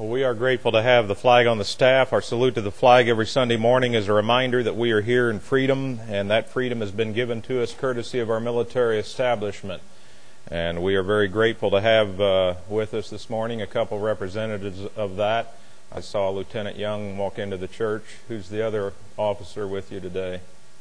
Well, we are grateful to have the flag on the staff. Our salute to the flag every Sunday morning is a reminder that we are here in freedom, and that freedom has been given to us courtesy of our military establishment. And we are very grateful to have with us this morning a couple representatives of that. I saw Lieutenant Young walk into the church. Who's the other officer with you today?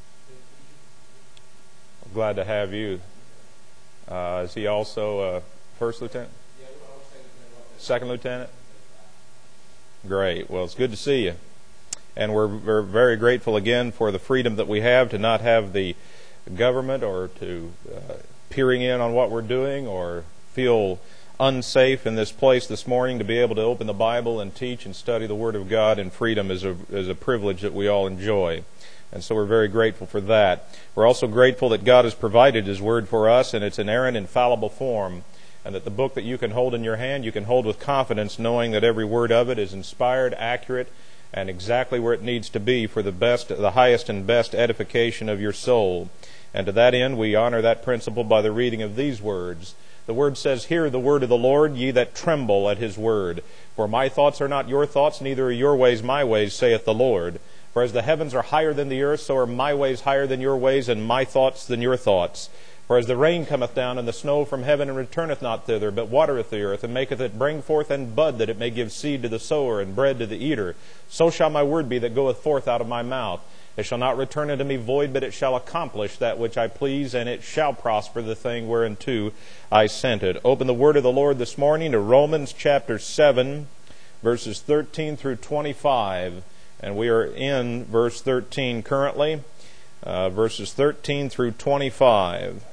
Glad to have you. Is he also first lieutenant? Second lieutenant? Great. Well, it's good to see you. And we're very grateful again for the freedom that we have to not have the government or to peering in on what we're doing or feel unsafe in this place this morning. To be able to open the Bible and teach and study the Word of God in freedom is a privilege that we all enjoy. And so we're very grateful for that. We're also grateful that God has provided His Word for us in its inerrant, infallible form, and that the book that you can hold in your hand, you can hold with confidence, knowing that every word of it is inspired, accurate, and exactly where it needs to be for the highest and best edification of your soul. And to that end, we honor that principle by the reading of these words. The Word says, "Hear the word of the Lord, ye that tremble at His word. For my thoughts are not your thoughts, neither are your ways my ways, saith the Lord. For as the heavens are higher than the earth, so are my ways higher than your ways, and my thoughts than your thoughts. For as the rain cometh down and the snow from heaven, and returneth not thither, but watereth the earth, and maketh it bring forth and bud, that it may give seed to the sower and bread to the eater, so shall my word be that goeth forth out of my mouth. It shall not return unto me void, but it shall accomplish that which I please, and it shall prosper the thing whereunto I sent it." Open the word of the Lord this morning to Romans chapter 7, verses 13 through 25. And we are in verse 13 currently, verses 13 through 25.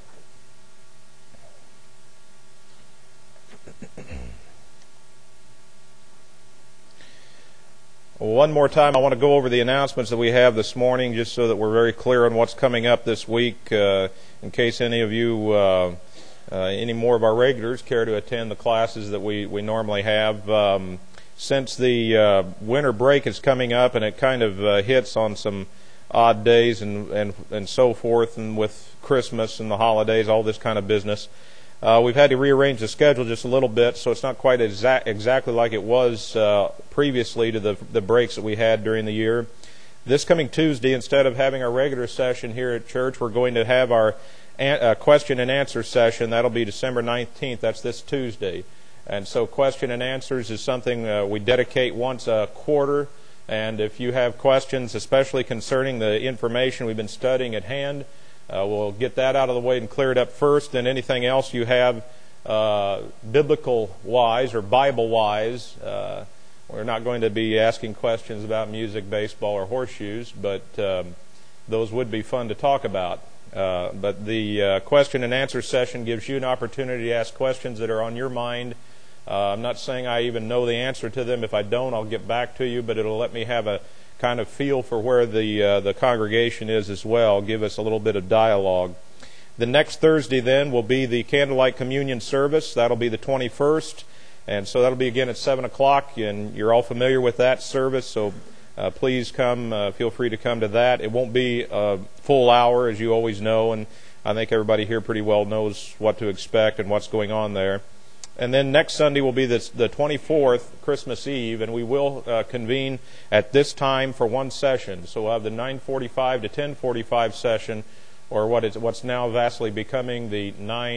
One more time, I want to go over the announcements that we have this morning, just so that we're very clear on what's coming up this week, in case any of you, any more of our regulars, care to attend the classes that we normally have. Since the winter break is coming up, and it kind of hits on some odd days and so forth, and with Christmas and the holidays, all this kind of business, we've had to rearrange the schedule just a little bit, so it's not quite exactly like it was previously to the breaks that we had during the year. This coming Tuesday, instead of having our regular session here at church, we're going to have our question and answer session. That'll be December 19th. That's this Tuesday. And so question and answers is something we dedicate once a quarter. And if you have questions, especially concerning the information we've been studying at hand, we'll get that out of the way and clear it up first. And anything else you have biblical-wise or Bible-wise, we're not going to be asking questions about music, baseball, or horseshoes, but those would be fun to talk about. But the question and answer session gives you an opportunity to ask questions that are on your mind. I'm not saying I even know the answer to them. If I don't, I'll get back to you, but it'll let me have a kind of feel for where the congregation is as well, give us a little bit of dialogue. The next Thursday then will be the Candlelight Communion service. That'll be the 21st, and so that'll be again at 7 o'clock, and you're all familiar with that service, so please come, feel free to come to that. It won't be a full hour, as you always know, and I think everybody here pretty well knows what to expect and what's going on there. And then next Sunday will be the 24th, Christmas Eve, and we will convene at this time for one session. So we'll have the 9:45 to 10:45 session, or what's now vastly becoming the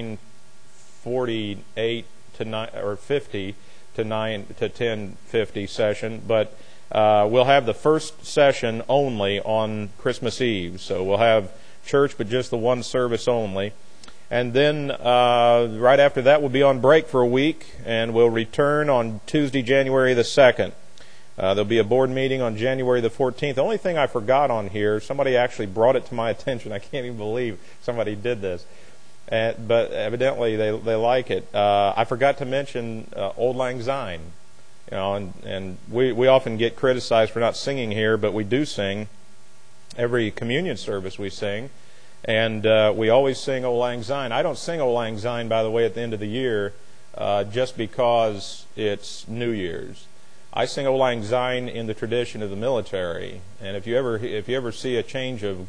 9:48 to 50 to 10:50 session. But we'll have the first session only on Christmas Eve. So we'll have church, but just the one service only. And then right after that, we'll be on break for a week, and we'll return on Tuesday, January the 2nd. There'll be a board meeting on January the 14th. The only thing I forgot on here, somebody actually brought it to my attention. I can't even believe somebody did this. But evidently they like it. I forgot to mention Auld Lang Syne. You know, and we often get criticized for not singing here, but we do sing. Every communion service we sing. And we always sing Auld Lang Syne. I don't sing Auld Lang Syne, by the way, at the end of the year, just because it's New Year's. I sing Auld Lang Syne in the tradition of the military. And if you ever see a change of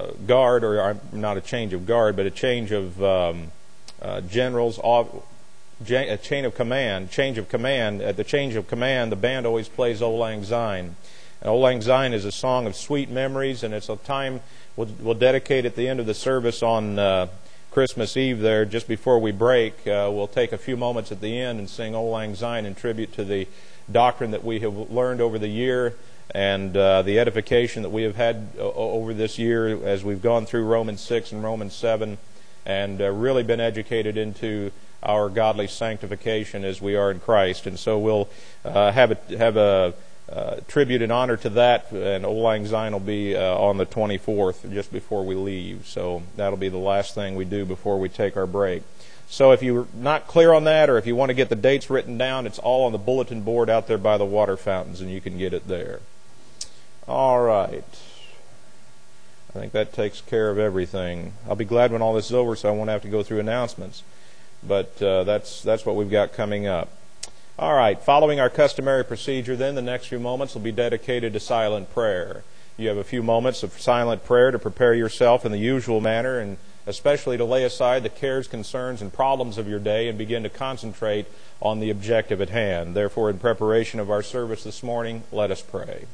guard, or not a change of guard, but a change of generals, change of command. At the change of command, the band always plays Auld Lang Syne. And Auld Lang Syne is a song of sweet memories, and it's a time we'll dedicate at the end of the service on Christmas Eve there, just before we break. We'll take a few moments at the end and sing Auld Lang Syne in tribute to the doctrine that we have learned over the year and the edification that we have had over this year as we've gone through Romans 6 and Romans 7 and really been educated into our godly sanctification as we are in Christ. And so we'll have a tribute and honor to that, and Auld Lang Syne will be on the 24th, just before we leave. So that'll be the last thing we do before we take our break. So if you're not clear on that, or if you want to get the dates written down, it's all on the bulletin board out there by the water fountains, and you can get it there. All right. I think that takes care of everything. I'll be glad when all this is over, so I won't have to go through announcements. But that's what we've got coming up. All right, following our customary procedure then, the next few moments will be dedicated to silent prayer. You have a few moments of silent prayer to prepare yourself in the usual manner, and especially to lay aside the cares, concerns, and problems of your day and begin to concentrate on the objective at hand. Therefore, in preparation of our service this morning, let us pray.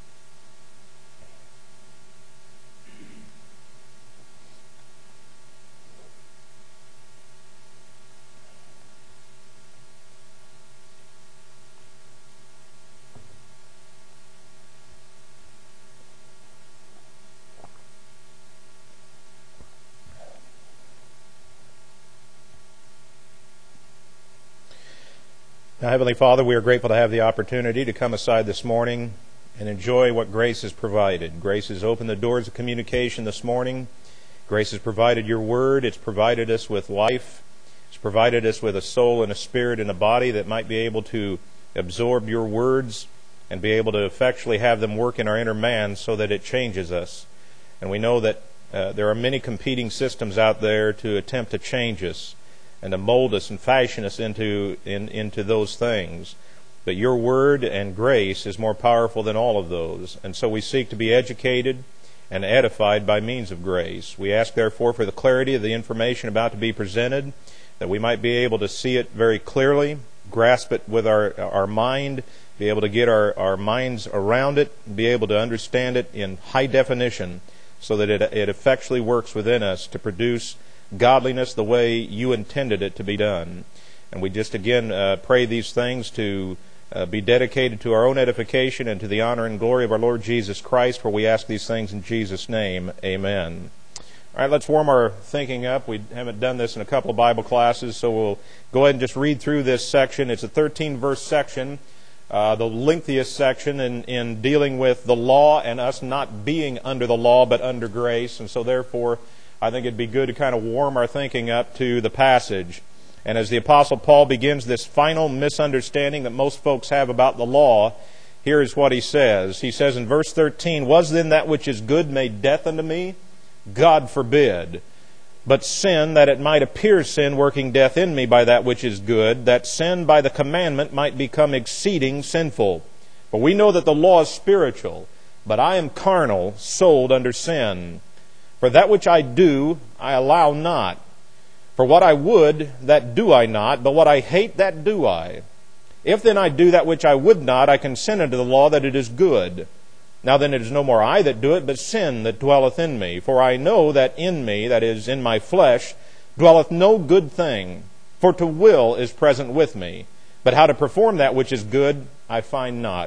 Now, Heavenly Father, we are grateful to have the opportunity to come aside this morning and enjoy what grace has provided. Grace has opened the doors of communication this morning. Grace has provided your word. It's provided us with life. It's provided us with a soul and a spirit and a body that might be able to absorb your words and be able to effectually have them work in our inner man so that it changes us. And we know that there are many competing systems out there to attempt to change us and to mold us and fashion us into those things. But your word and grace is more powerful than all of those. And so we seek to be educated and edified by means of grace. We ask, therefore, for the clarity of the information about to be presented, that we might be able to see it very clearly, grasp it with our mind, be able to get our minds around it, be able to understand it in high definition, so that it effectually works within us to produce godliness the way you intended it to be done. And we just again pray these things to be dedicated to our own edification and to the honor and glory of our Lord Jesus Christ, for we ask these things in Jesus' name. Amen. All right, let's warm our thinking up. We haven't done this in a couple of Bible classes, so we'll go ahead and just read through this section. It's a 13-verse section, the lengthiest section in dealing with the law and us not being under the law but under grace. And so therefore, I think it'd be good to kind of warm our thinking up to the passage. And as the Apostle Paul begins this final misunderstanding that most folks have about the law, here is what he says. He says in verse 13, "Was then that which is good made death unto me? God forbid. But sin, that it might appear sin, working death in me by that which is good, that sin by the commandment might become exceeding sinful. For we know that the law is spiritual, but I am carnal, sold under sin. For that which I do, I allow not. For what I would, that do I not, but what I hate, that do I. If then I do that which I would not, I consent unto the law that it is good. Now then it is no more I that do it, but sin that dwelleth in me. For I know that in me, that is, in my flesh, dwelleth no good thing. For to will is present with me. But how to perform that which is good, I find not.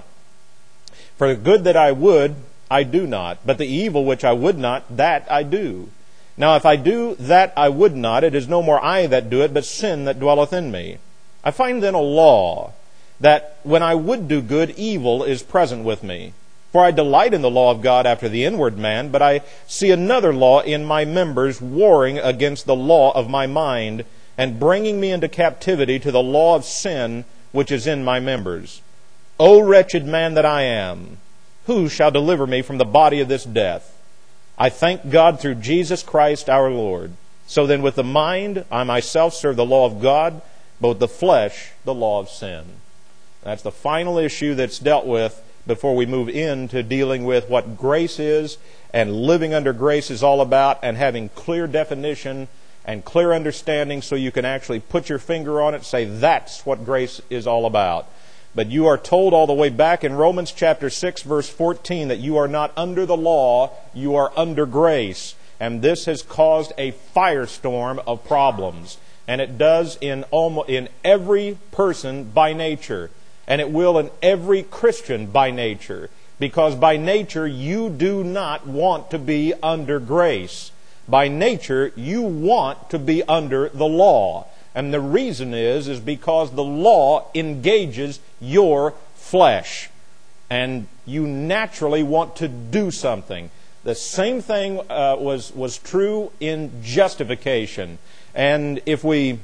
For the good that I would, I do not, but the evil which I would not, that I do. Now if I do that I would not, it is no more I that do it, but sin that dwelleth in me. I find then a law, that when I would do good, evil is present with me. For I delight in the law of God after the inward man, but I see another law in my members, warring against the law of my mind, and bringing me into captivity to the law of sin which is in my members. O wretched man that I am! Who shall deliver me from the body of this death? I thank God through Jesus Christ our Lord. So then with the mind I myself serve the law of God, but with the flesh the law of sin." That's the final issue that's dealt with before we move into dealing with what grace is and living under grace is all about, and having clear definition and clear understanding so you can actually put your finger on it and say, that's what grace is all about. But you are told all the way back in Romans chapter 6, verse 14, that you are not under the law, you are under grace. And this has caused a firestorm of problems. And it does in every person by nature. And it will in every Christian by nature. Because by nature, you do not want to be under grace. By nature, you want to be under the law. And the reason is because the law engages your flesh. And you naturally want to do something. The same thing was true in justification. And if we,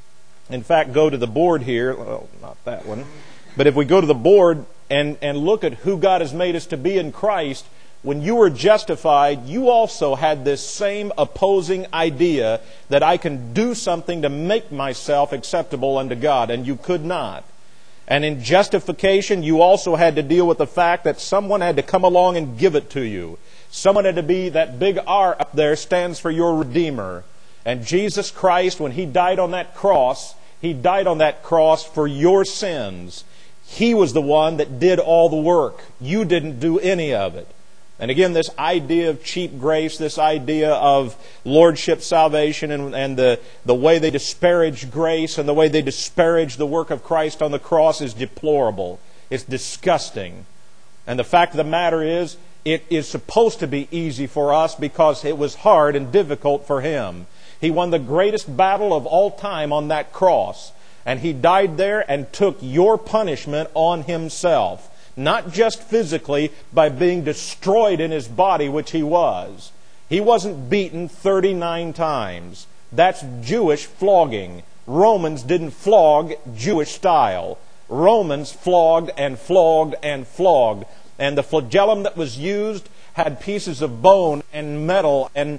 in fact, go to the board here, well, not that one, but if we go to the board and look at who God has made us to be in Christ, when you were justified, you also had this same opposing idea that I can do something to make myself acceptable unto God, and you could not. And in justification, you also had to deal with the fact that someone had to come along and give it to you. Someone had to be, that big R up there stands for your Redeemer. And Jesus Christ, when He died on that cross, He died on that cross for your sins. He was the one that did all the work. You didn't do any of it. And again, this idea of cheap grace, this idea of lordship salvation, and the way they disparage grace and the way they disparage the work of Christ on the cross is deplorable. It's disgusting. And the fact of the matter is, it is supposed to be easy for us because it was hard and difficult for Him. He won the greatest battle of all time on that cross. And He died there and took your punishment on Himself. Not just physically by being destroyed in His body, which He was. He wasn't beaten 39 times. That's Jewish flogging. Romans didn't flog Jewish style. Romans flogged and flogged and flogged. And the flagellum that was used had pieces of bone and metal and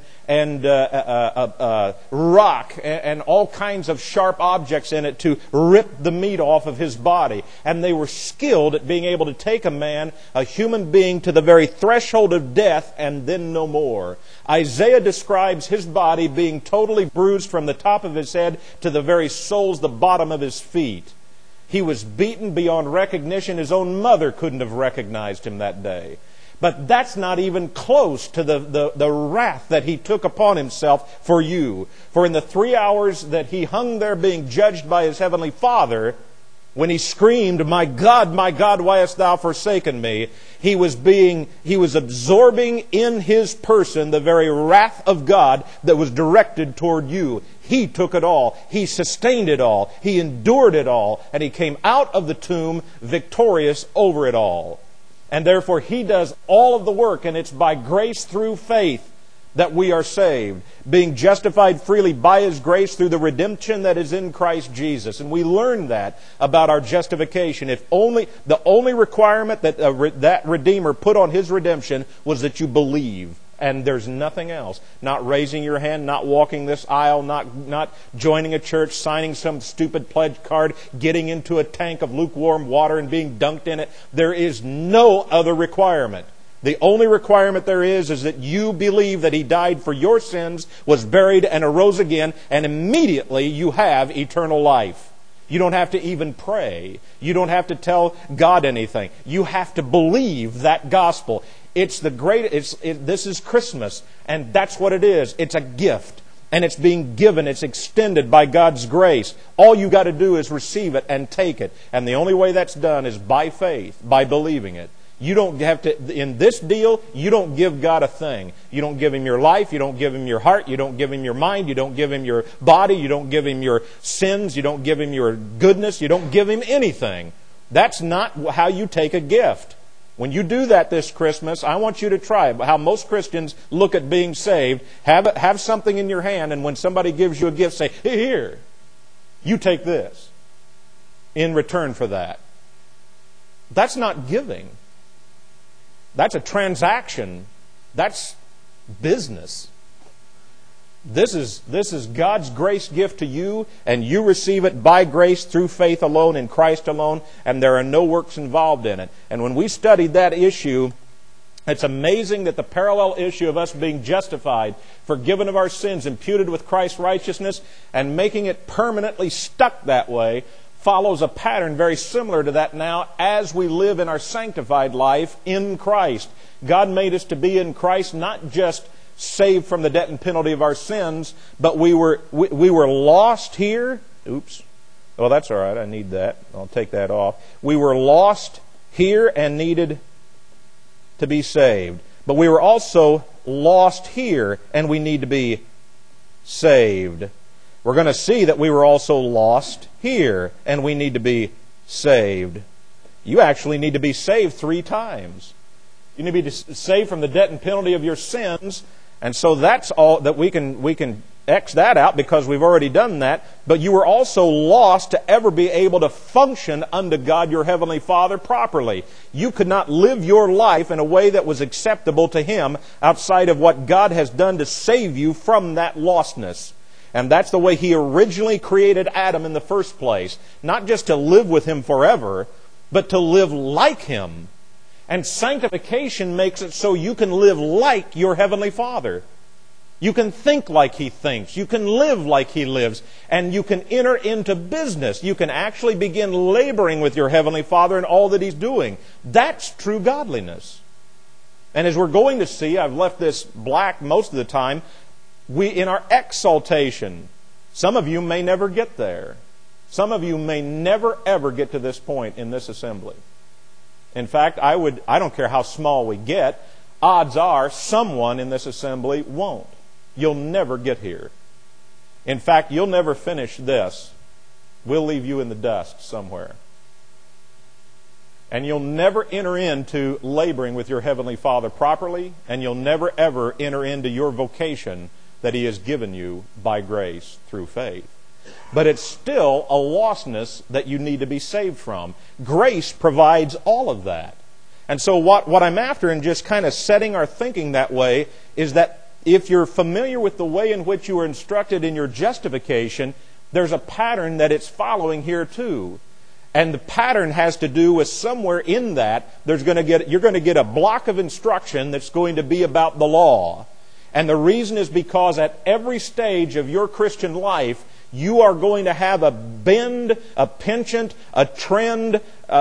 rock and all kinds of sharp objects in it to rip the meat off of His body. And they were skilled at being able to take a man, a human being, to the very threshold of death and then no more. Isaiah describes his body being totally bruised from the top of his head to the very soles, the bottom of his feet. He was beaten beyond recognition. His own mother couldn't have recognized him that day. But that's not even close to the wrath that He took upon Himself for you. For in the 3 hours that He hung there being judged by His heavenly Father, when He screamed, my God, why hast Thou forsaken me?" He was absorbing in His person the very wrath of God that was directed toward you. He took it all. He sustained it all. He endured it all. And He came out of the tomb victorious over it all. And therefore He does all of the work, and it's by grace through faith that we are saved, being justified freely by His grace through the redemption that is in Christ Jesus. And we learn that about our justification. The only requirement that that Redeemer put on His redemption was that you believe. And there's nothing else. Not raising your hand, not walking this aisle, not joining a church, signing some stupid pledge card, getting into a tank of lukewarm water and being dunked in it. There is no other requirement. The only requirement there is that you believe that He died for your sins, was buried, and arose again, and immediately you have eternal life. You don't have to even pray. You don't have to tell God anything. You have to believe that gospel. This is Christmas, and that's what it is. It's a gift, and it's being given. It's extended by God's grace. All you got to do is receive it and take it. And the only way that's done is by faith, by believing it. You don't have to, in this deal, you don't give God a thing. You don't give Him your life. You don't give Him your heart. You don't give Him your mind. You don't give Him your body. You don't give Him your sins. You don't give Him your goodness. You don't give Him anything. That's not how you take a gift. When you do that this Christmas, I want you to try how most Christians look at being saved. Have something in your hand, and when somebody gives you a gift, say, "Here, you take this in return for that." That's not giving. That's a transaction. That's business. This is God's grace gift to you, and you receive it by grace through faith alone in Christ alone, and there are no works involved in it. And when we studied that issue It's amazing that the parallel issue of us being justified, forgiven of our sins, imputed with Christ's righteousness, and making it permanently stuck that way follows a pattern very similar to that now as we live in our sanctified life in Christ. God made us to be in Christ, not just saved from the debt and penalty of our sins, but we were lost here. Oops. Well, that's all right. I need that. I'll take that off. We were lost here and needed to be saved. But we were also lost here and we need to be saved. We're going to see that we were also lost here and we need to be saved. You actually need to be saved 3 times. You need to be saved from the debt and penalty of your sins. And so that's all that we can X that out because we've already done that. But you were also lost to ever be able to function unto God your Heavenly Father properly. You could not live your life in a way that was acceptable to Him outside of what God has done to save you from that lostness. And that's the way He originally created Adam in the first place. Not just to live with Him forever, but to live like Him. And sanctification makes it so you can live like your Heavenly Father. You can think like He thinks. You can live like He lives. And you can enter into business. You can actually begin laboring with your Heavenly Father in all that He's doing. That's true godliness. And as we're going to see, I've left this black most of the time, we in our exaltation, some of you may never get there. Some of you may never ever get to this point in this assembly. In fact, I don't care how small we get, odds are someone in this assembly won't. You'll never get here. In fact, you'll never finish this. We'll leave you in the dust somewhere. And you'll never enter into laboring with your Heavenly Father properly, and you'll never ever enter into your vocation that He has given you by grace through faith. But it's still a lostness that you need to be saved from. Grace provides all of that. And so what I'm after in just kind of setting our thinking that way is that if you're familiar with the way in which you were instructed in your justification, there's a pattern that it's following here too. And the pattern has to do with somewhere in that you're going to get a block of instruction that's going to be about the law. And the reason is because at every stage of your Christian life, you are going to have a bend, a penchant, a trend.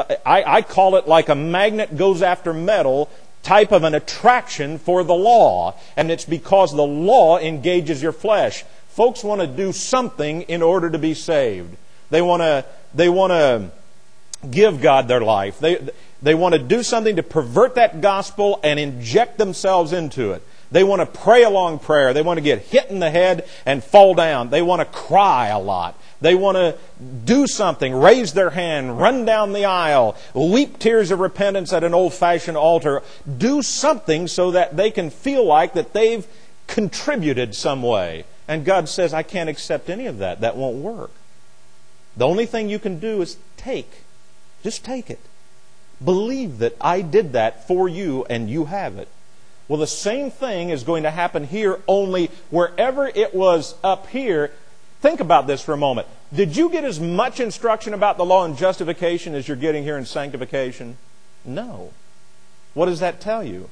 I call it like a magnet goes after metal type of an attraction for the law. And it's because the law engages your flesh. Folks want to do something in order to be saved. They want to give God their life. They want to do something to pervert that gospel and inject themselves into it. They want to pray a long prayer. They want to get hit in the head and fall down. They want to cry a lot. They want to do something, raise their hand, run down the aisle, weep tears of repentance at an old-fashioned altar. Do something so that they can feel like that they've contributed some way. And God says, I can't accept any of that. That won't work. The only thing you can do is take. Just take it. Believe that I did that for you and you have it. Well, the same thing is going to happen here, only wherever it was up here. Think about this for a moment. Did you get as much instruction about the law and justification as you're getting here in sanctification? No. What does that tell you?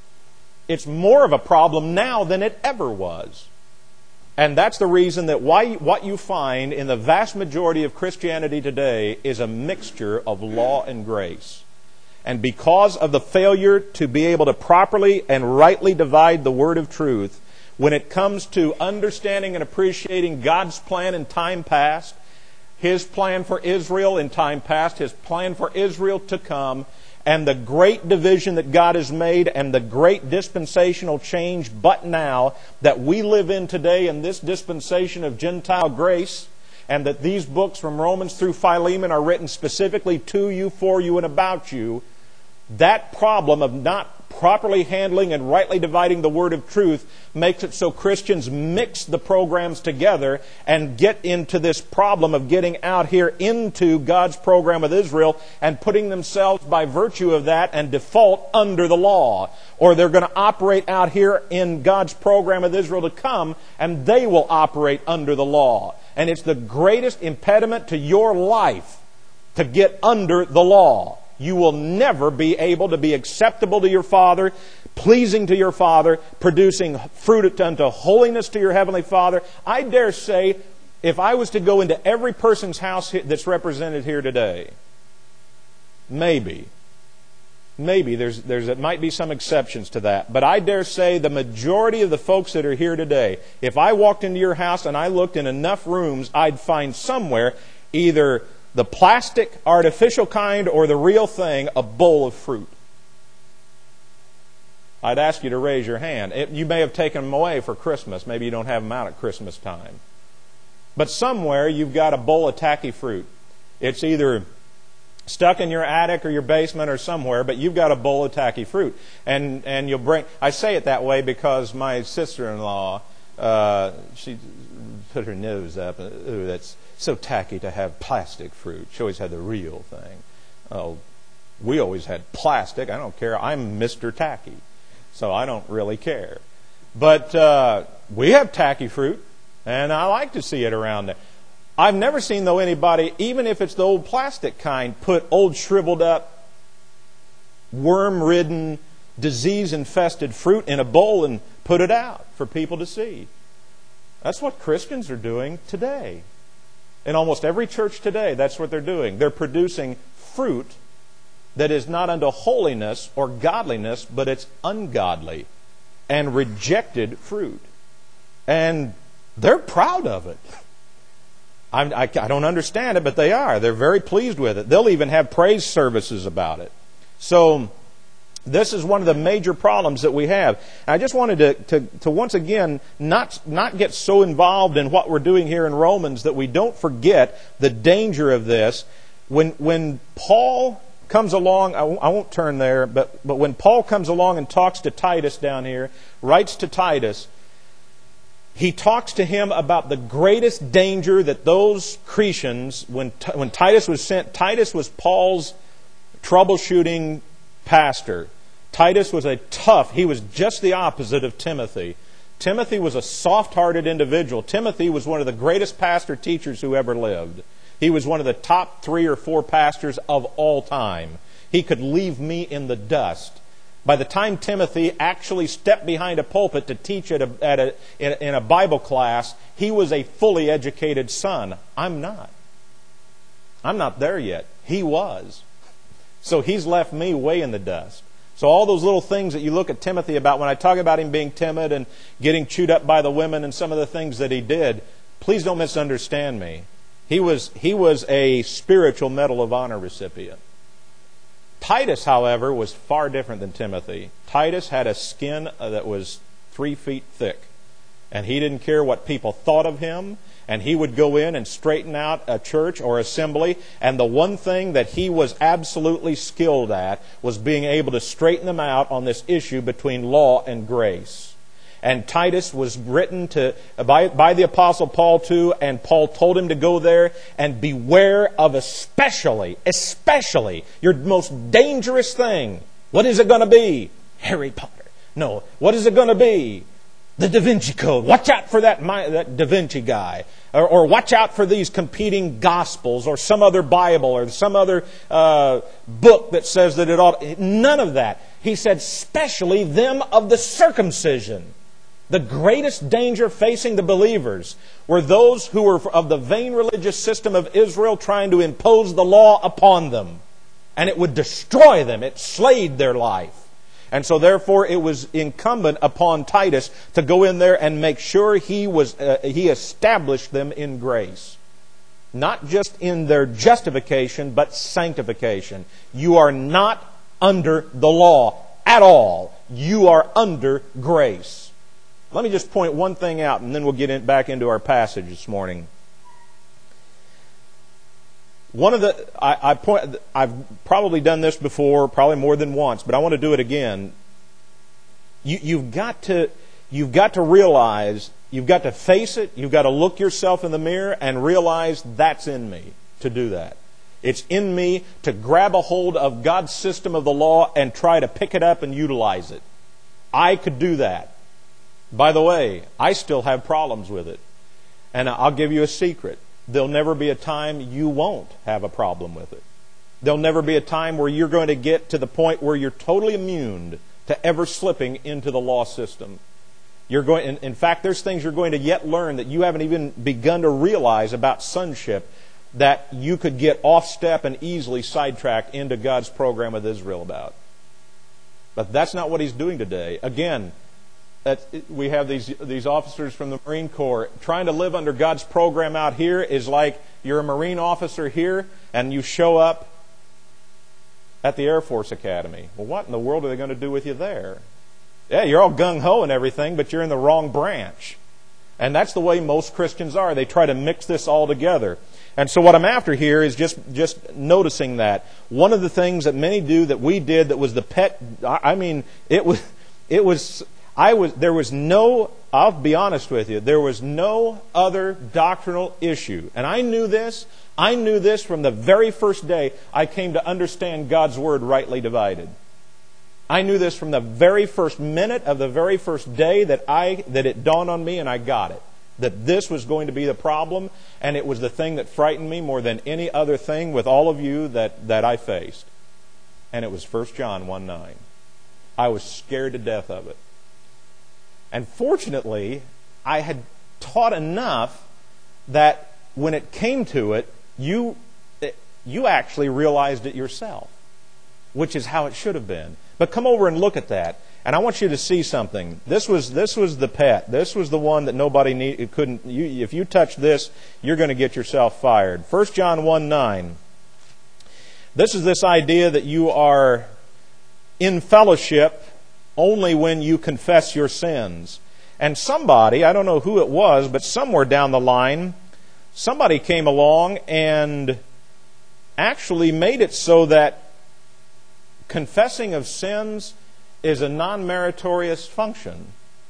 It's more of a problem now than it ever was. And that's the reason that what you find in the vast majority of Christianity today is a mixture of law and grace. And because of the failure to be able to properly and rightly divide the word of truth, when it comes to understanding and appreciating God's plan in time past, His plan for Israel in time past, His plan for Israel to come, and the great division that God has made and the great dispensational change but now that we live in today in this dispensation of Gentile grace, and that these books from Romans through Philemon are written specifically to you, for you, and about you, that problem of not properly handling and rightly dividing the word of truth makes it so Christians mix the programs together and get into this problem of getting out here into God's program with Israel and putting themselves by virtue of that and default under the law. Or they're going to operate out here in God's program with Israel to come, and they will operate under the law. And it's the greatest impediment to your life to get under the law. You will never be able to be acceptable to your Father pleasing to your Father, producing fruit unto holiness to your Heavenly Father. I dare say, if I was to go into every person's house that's represented here today, maybe there might be some exceptions to that, but I dare say the majority of the folks that are here today, if I walked into your house and I looked in enough rooms, I'd find somewhere either the plastic, artificial kind, or the real thing, a bowl of fruit. I'd ask you to raise your hand. You may have taken them away for Christmas. Maybe you don't have them out at Christmas time. But somewhere you've got a bowl of tacky fruit. It's either stuck in your attic or your basement or somewhere, but you've got a bowl of tacky fruit. And you'll bring... I say it that way because my sister-in-law, she put her nose up. Ooh, that's so tacky to have plastic fruit. She always had the real thing. Oh, we always had plastic. I don't care. I'm Mr. Tacky. So I don't really care. But we have tacky fruit, and I like to see it around there. I've never seen, though, anybody, even if it's the old plastic kind, put old shriveled up, worm-ridden, disease-infested fruit in a bowl and put it out for people to see. That's what Christians are doing today. In almost every church today, that's what they're doing. They're producing fruit that is not unto holiness or godliness, but it's ungodly and rejected fruit. And they're proud of it. I don't understand it, but they are. They're very pleased with it. They'll even have praise services about it. So this is one of the major problems that we have. And I just wanted to once again not get so involved in what we're doing here in Romans that we don't forget the danger of this. When Paul comes along, I won't turn there, but when Paul comes along and talks to Titus down here, writes to Titus, he talks to him about the greatest danger that those Cretans, when Titus was sent, Titus was Paul's troubleshooting pastor. Titus was he was just the opposite of Timothy. Timothy was a soft-hearted individual. Timothy was one of the greatest pastor teachers who ever lived. He was one of the top 3 or 4 pastors of all time. He could leave me in the dust. By the time Timothy actually stepped behind a pulpit to teach in a Bible class, he was a fully educated son. I'm not. I'm not there yet. He was. So he's left me way in the dust. So all those little things that you look at Timothy about, when I talk about him being timid and getting chewed up by the women and some of the things that he did, please don't misunderstand me. He was a spiritual Medal of Honor recipient. Titus, however, was far different than Timothy. Titus had a skin that was 3 feet thick. And he didn't care what people thought of him. And he would go in and straighten out a church or assembly. And the one thing that he was absolutely skilled at was being able to straighten them out on this issue between law and grace. And Titus was written by the Apostle Paul too, and Paul told him to go there and beware of especially, your most dangerous thing. What is it going to be? Harry Potter. No. What is it going to be? The Da Vinci Code. Watch out for that Da Vinci guy. Or watch out for these competing Gospels or some other Bible or some other book that says that it ought... None of that. He said, especially them of the circumcision. The greatest danger facing the believers were those who were of the vain religious system of Israel trying to impose the law upon them. And it would destroy them. It slayed their life. And so therefore it was incumbent upon Titus to go in there and make sure he established them in grace. Not just in their justification, but sanctification. You are not under the law at all. You are under grace. Let me just point one thing out, and then we'll get back into our passage this morning. I've probably done this before, probably more than once, but I want to do it again. You've got to realize, you've got to face it, you've got to look yourself in the mirror and realize that's in me to do that. It's in me to grab a hold of God's system of the law and try to pick it up and utilize it. I could do that. By the way, I still have problems with it. And I'll give you a secret. There'll never be a time you won't have a problem with it. There'll never be a time where you're going to get to the point where you're totally immune to ever slipping into the law system. In fact, there's things you're going to yet learn that you haven't even begun to realize about sonship, that you could get off step and easily sidetracked into God's program with Israel about. But that's not what He's doing today. Again, we have these officers from the Marine Corps. Trying to live under God's program out here is like you're a Marine officer here and you show up at the Air Force Academy. Well, what in the world are they going to do with you there? Yeah, you're all gung-ho and everything, but you're in the wrong branch. And that's the way most Christians are. They try to mix this all together. And so what I'm after here is just noticing that. One of the things that many do that we did that was the pet, I'll be honest with you, there was no other doctrinal issue. And I knew this from the very first day I came to understand God's Word rightly divided. I knew this from the very first minute of the very first day that it dawned on me and I got it. That this was going to be the problem, and it was the thing that frightened me more than any other thing with all of you that I faced. And it was 1 John 1:9. I was scared to death of it. And fortunately, I had taught enough that when it came to it, you actually realized it yourself, which is how it should have been. But come over and look at that. And I want you to see something. This was the pet. This was the one that nobody couldn't. If you touch this, you're going to get yourself fired. 1 John 1:9. This is this idea that you are in fellowship only when you confess your sins. And somebody, I don't know who it was, but somewhere down the line, somebody came along and actually made it so that confessing of sins is a non-meritorious function.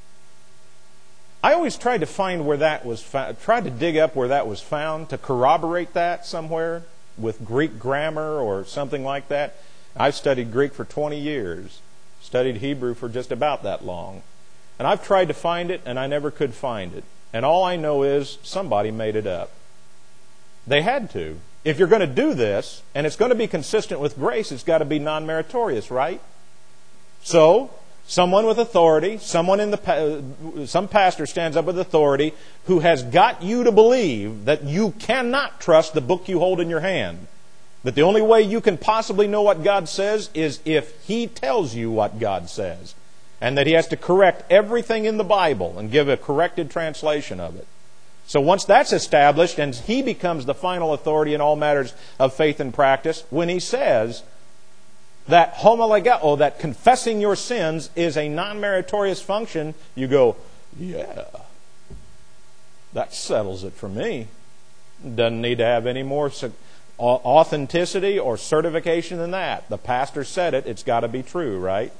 I always tried to find where that was found, tried to dig up where that was found, to corroborate that somewhere with Greek grammar or something like that. I've studied Greek for 20 years, studied Hebrew for just about that long. And I've tried to find it, and I never could find it. And all I know is somebody made it up. They had to. If you're going to do this, and it's going to be consistent with grace, it's got to be non-meritorious, right? So, someone with authority, some pastor stands up with authority who has got you to believe that you cannot trust the book you hold in your hand. That the only way you can possibly know what God says is if He tells you what God says. And that He has to correct everything in the Bible and give a corrected translation of it. So once that's established and he becomes the final authority in all matters of faith and practice, when he says that homologeo, that confessing your sins is a non-meritorious function, you go, yeah, that settles it for me. Doesn't need to have any more authenticity or certification than that. The pastor said it, it's got to be true, right?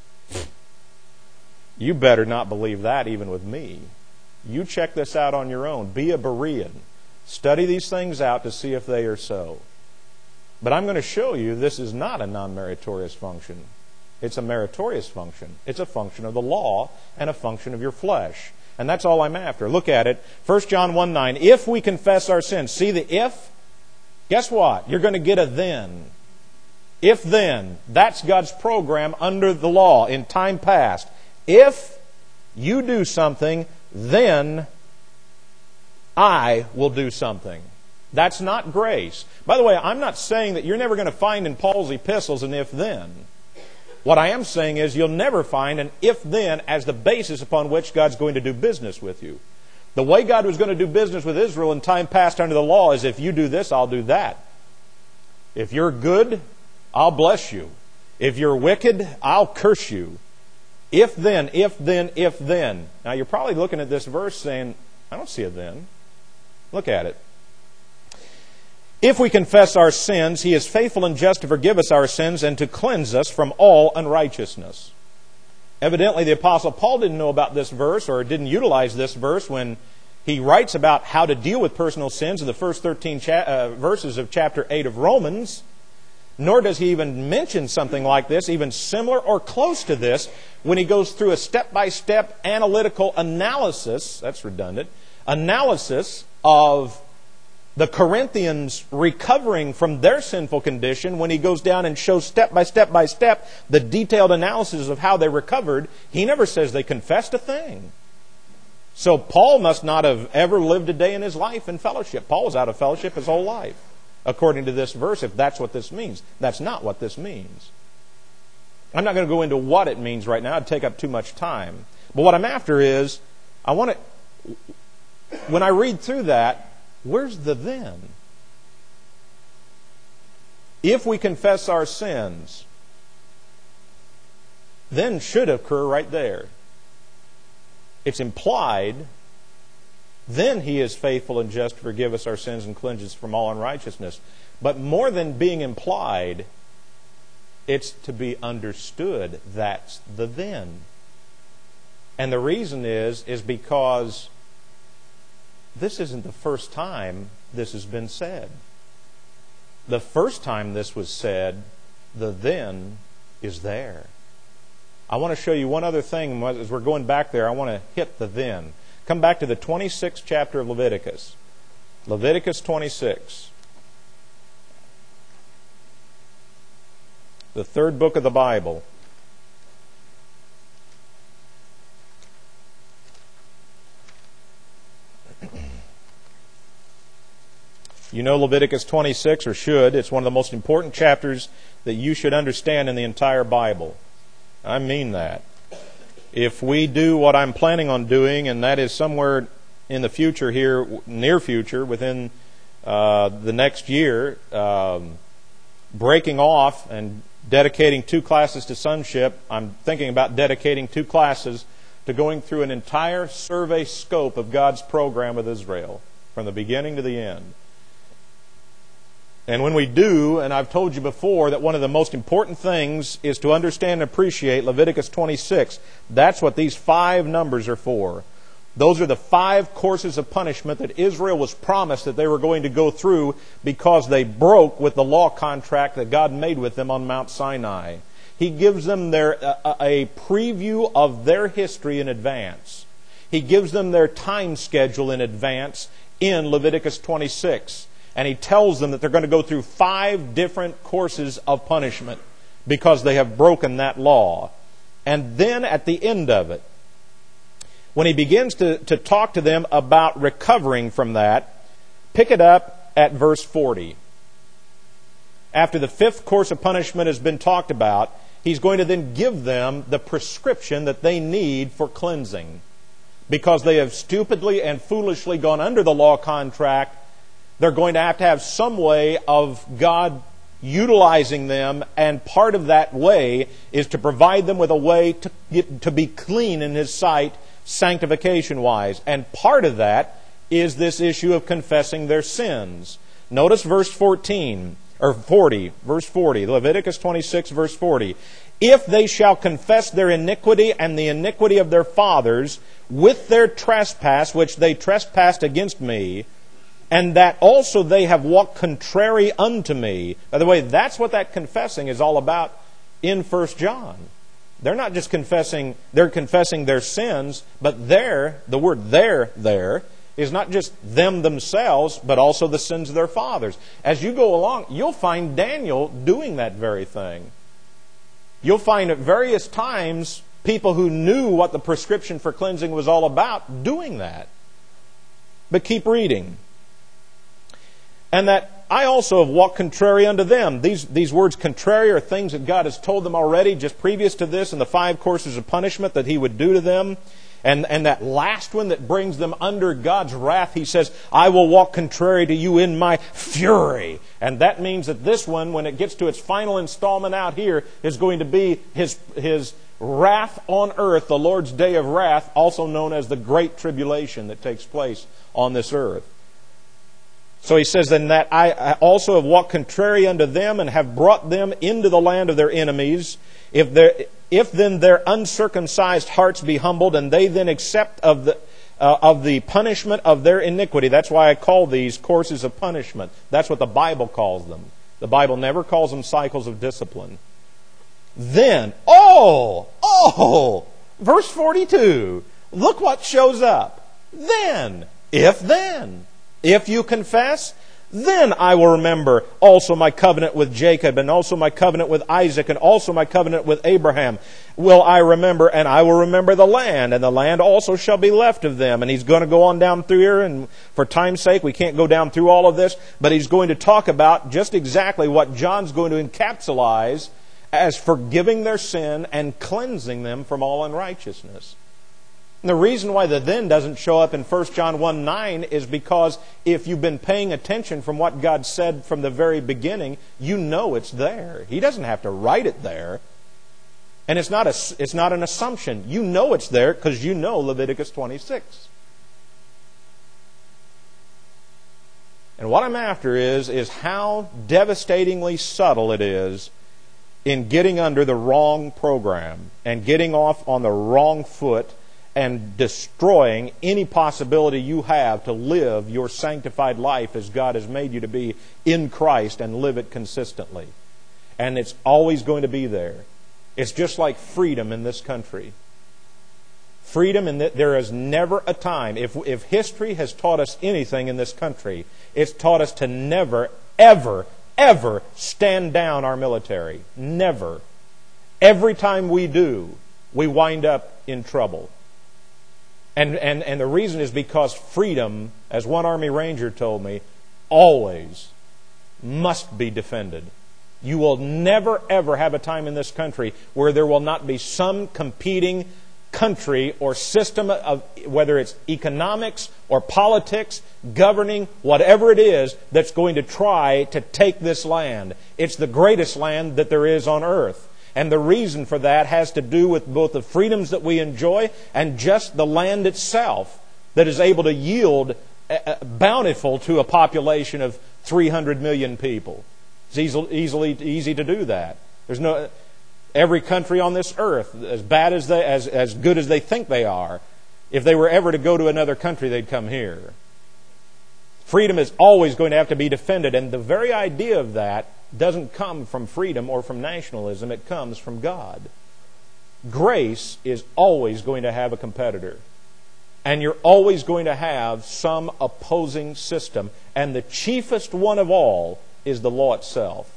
You better not believe that even with me. You check this out on your own. Be a Berean. Study these things out to see if they are so. But I'm going to show you this is not a non-meritorious function. It's a meritorious function. It's a function of the law and a function of your flesh. And that's all I'm after. Look at it. 1 John 1:9. If we confess our sins. See the if? Guess what? You're going to get a then. If then. That's God's program under the law in time past. If you do something, then I will do something. That's not grace. By the way, I'm not saying that you're never going to find in Paul's epistles an if-then. What I am saying is you'll never find an if-then as the basis upon which God's going to do business with you. The way God was going to do business with Israel in time past under the law is if you do this, I'll do that. If you're good, I'll bless you. If you're wicked, I'll curse you. If then, if then, if then. Now you're probably looking at this verse saying, I don't see a then. Look at it. If we confess our sins, He is faithful and just to forgive us our sins and to cleanse us from all unrighteousness. Evidently the Apostle Paul didn't know about this verse or didn't utilize this verse when he writes about how to deal with personal sins in the first 13 verses of chapter 8 of Romans. Nor does he even mention something like this, even similar or close to this, when he goes through a step-by-step analytical analysis, that's redundant, analysis of the Corinthians recovering from their sinful condition, when he goes down and shows step by step by step the detailed analysis of how they recovered, he never says they confessed a thing. So Paul must not have ever lived a day in his life in fellowship. Paul was out of fellowship his whole life, according to this verse, if that's what this means. That's not what this means. I'm not going to go into what it means right now. It'd take up too much time. But what I'm after is, when I read through that, where's the then? If we confess our sins, then should occur right there. It's implied, then He is faithful and just to forgive us our sins and cleanse us from all unrighteousness. But more than being implied, it's to be understood. That's the then. And the reason is because this isn't the first time this has been said. The first time this was said, the then is there. I want to show you one other thing. As we're going back there, I want to hit the then. Come back to the 26th chapter of Leviticus. Leviticus 26. The third book of the Bible. You know Leviticus 26, or should. It's one of the most important chapters that you should understand in the entire Bible. I mean that. If we do what I'm planning on doing, and that is somewhere in the future here, near future, within the next year, breaking off and dedicating 2 classes to sonship, I'm thinking about dedicating 2 classes to going through an entire survey scope of God's program with Israel, from the beginning to the end. And when we do, and I've told you before that one of the most important things is to understand and appreciate Leviticus 26. That's what these 5 numbers are for. Those are the 5 courses of punishment that Israel was promised that they were going to go through because they broke with the law contract that God made with them on Mount Sinai. He gives them a preview of their history in advance. He gives them their time schedule in advance in Leviticus 26. And He tells them that they're going to go through 5 different courses of punishment because they have broken that law. And then at the end of it, when He begins to talk to them about recovering from that, pick it up at verse 40. After the 5th course of punishment has been talked about, He's going to then give them the prescription that they need for cleansing. Because they have stupidly and foolishly gone under the law contract, they're going to have some way of God utilizing them, and part of that way is to provide them with a way to be clean in His sight, sanctification-wise. And part of that is this issue of confessing their sins. Notice verse 40, verse 40, Leviticus 26, verse 40. If they shall confess their iniquity and the iniquity of their fathers with their trespass, which they trespassed against me, and that also they have walked contrary unto me. By the way, that's what that confessing is all about in 1 John. They're not just confessing, they're confessing their sins, but the word there is not just them themselves, but also the sins of their fathers. As you go along, you'll find Daniel doing that very thing. You'll find at various times people who knew what the prescription for cleansing was all about doing that. But keep reading. And that I also have walked contrary unto them. These words contrary are things that God has told them already just previous to this in the 5 courses of punishment that He would do to them. And that last one that brings them under God's wrath, He says, I will walk contrary to you in my fury. And that means that this one, when it gets to its final installment out here, is going to be His wrath on earth, the Lord's day of wrath, also known as the Great Tribulation that takes place on this earth. So He says, then that I also have walked contrary unto them and have brought them into the land of their enemies. If then their uncircumcised hearts be humbled, and they then accept of the punishment of their iniquity. That's why I call these courses of punishment. That's what the Bible calls them. The Bible never calls them cycles of discipline. Then, verse 42. Look what shows up. Then. If you confess, then I will remember also my covenant with Jacob, and also my covenant with Isaac, and also my covenant with Abraham will I remember, and I will remember the land, and the land also shall be left of them. And he's going to go on down through here, and for time's sake, we can't go down through all of this, but he's going to talk about just exactly what John's going to encapsulize as forgiving their sin and cleansing them from all unrighteousness. And the reason why the then doesn't show up in 1 John 1:9 is because if you've been paying attention from what God said from the very beginning, you know it's there. He doesn't have to write it there. And it's not an assumption. You know it's there because you know Leviticus 26. And what I'm after is how devastatingly subtle it is in getting under the wrong program and getting off on the wrong foot and destroying any possibility you have to live your sanctified life as God has made you to be in Christ and live it consistently. And it's always going to be there. It's just like freedom in this country. Freedom in that there is never a time, if history has taught us anything in this country, it's taught us to never, ever, ever stand down our military. Never. Every time we do, we wind up in trouble. And the reason is because freedom, as one Army Ranger told me, always must be defended. You will never, ever have a time in this country where there will not be some competing country or system of, whether it's economics or politics, governing, whatever it is, that's going to try to take this land. It's the greatest land that there is on earth. And the reason for that has to do with both the freedoms that we enjoy and just the land itself that is able to yield bountiful to a population of 300 million people. It's easy to do that. There's no every country on this earth, as bad as as good as they think they are, if they were ever to go to another country, they'd come here. Freedom is always going to have to be defended, and the very idea of that doesn't come from freedom or from nationalism. It comes from God. Grace is always going to have a competitor. And you're always going to have some opposing system. And the chiefest one of all is the law itself.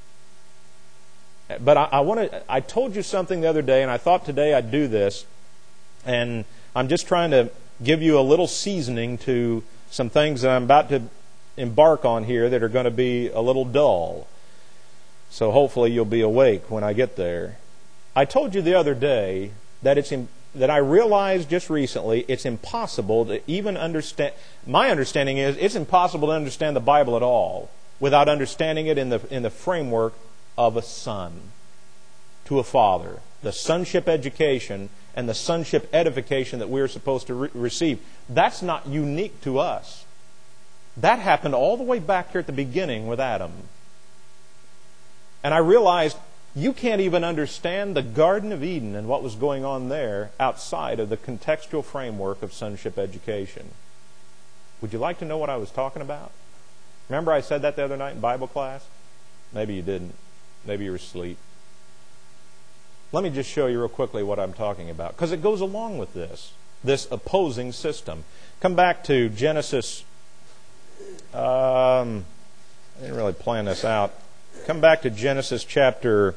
But I told you something the other day, and I thought today I'd do this. And I'm just trying to give you a little seasoning to some things that I'm about to embark on here that are going to be a little dull. So hopefully you'll be awake when I get there. I told you the other day that that I realized just recently it's impossible to even understand. My understanding is it's impossible to understand the Bible at all without understanding it in the framework of a son to a father. The sonship education and the sonship edification that we're supposed to receive. That's not unique to us. That happened all the way back here at the beginning with Adam. And I realized you can't even understand the Garden of Eden and what was going on there outside of the contextual framework of sonship education. Would you like to know what I was talking about? Remember I said that the other night in Bible class? Maybe you didn't. Maybe you were asleep. Let me just show you real quickly what I'm talking about, because it goes along with this opposing system. Come back to Genesis. I didn't really plan this out. Come back to Genesis chapter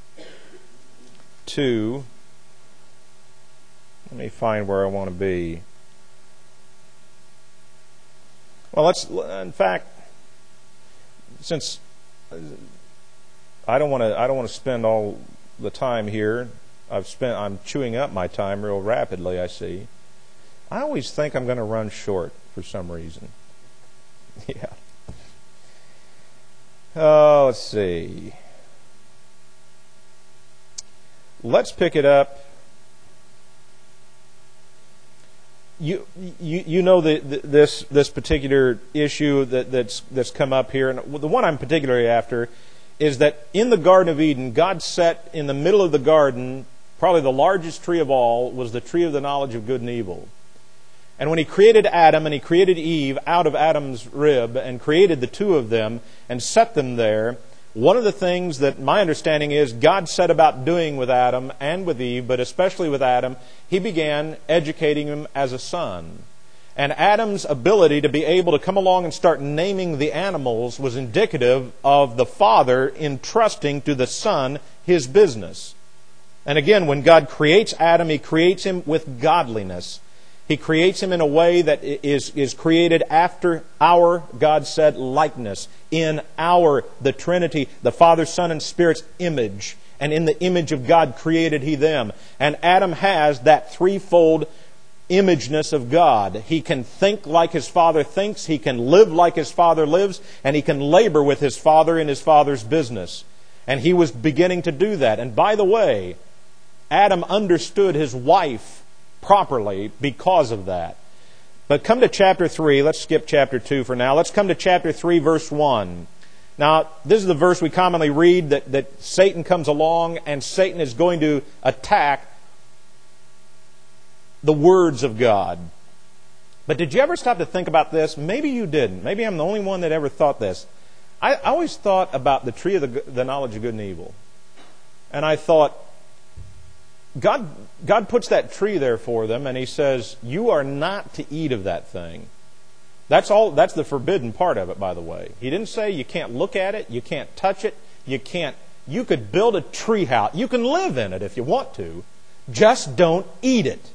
2. Let me find where I want to be. Well, in fact, since I don't want to spend all the time here. I'm chewing up my time real rapidly, I see. I always think I'm going to run short for some reason. Yeah. Oh, let's see. Let's pick it up. You know this particular issue that's come up here, and the one I'm particularly after is that in the Garden of Eden, God set in the middle of the garden, probably the largest tree of all, was the tree of the knowledge of good and evil. And when He created Adam and He created Eve out of Adam's rib and created the two of them and set them there, one of the things that my understanding is God set about doing with Adam and with Eve, but especially with Adam, He began educating him as a son. And Adam's ability to be able to come along and start naming the animals was indicative of the Father entrusting to the Son his business. And again, when God creates Adam, He creates him with godliness. He creates him in a way that is created after our, God said, likeness. In our, the Trinity, the Father, Son, and Spirit's image. And in the image of God created He them. And Adam has that threefold imageness of God. He can think like his Father thinks, he can live like his Father lives, and he can labor with his Father in his Father's business. And he was beginning to do that. And by the way, Adam understood his wife properly because of that. But come to chapter 3. Let's skip chapter 2 for now. Let's come to chapter 3, verse 1. Now, this is the verse we commonly read that Satan comes along and Satan is going to attack the words of God. But did you ever stop to think about this? Maybe you didn't. Maybe I'm the only one that ever thought this. I always thought about the tree of the knowledge of good and evil. And I thought, God puts that tree there for them, and He says, you are not to eat of that thing. That's the forbidden part of it, by the way. He didn't say you can't look at it, you can't touch it, you could build a tree house. You can live in it if you want to. Just don't eat it.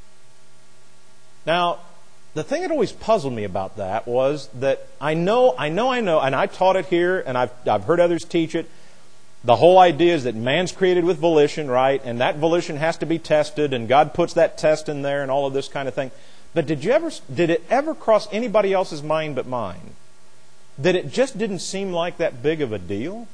Now, the thing that always puzzled me about that was that I know, and I taught it here, and I've heard others teach it. The whole idea is that man's created with volition, right? And that volition has to be tested, and God puts that test in there and all of this kind of thing. But did it ever cross anybody else's mind but mine that it just didn't seem like that big of a deal?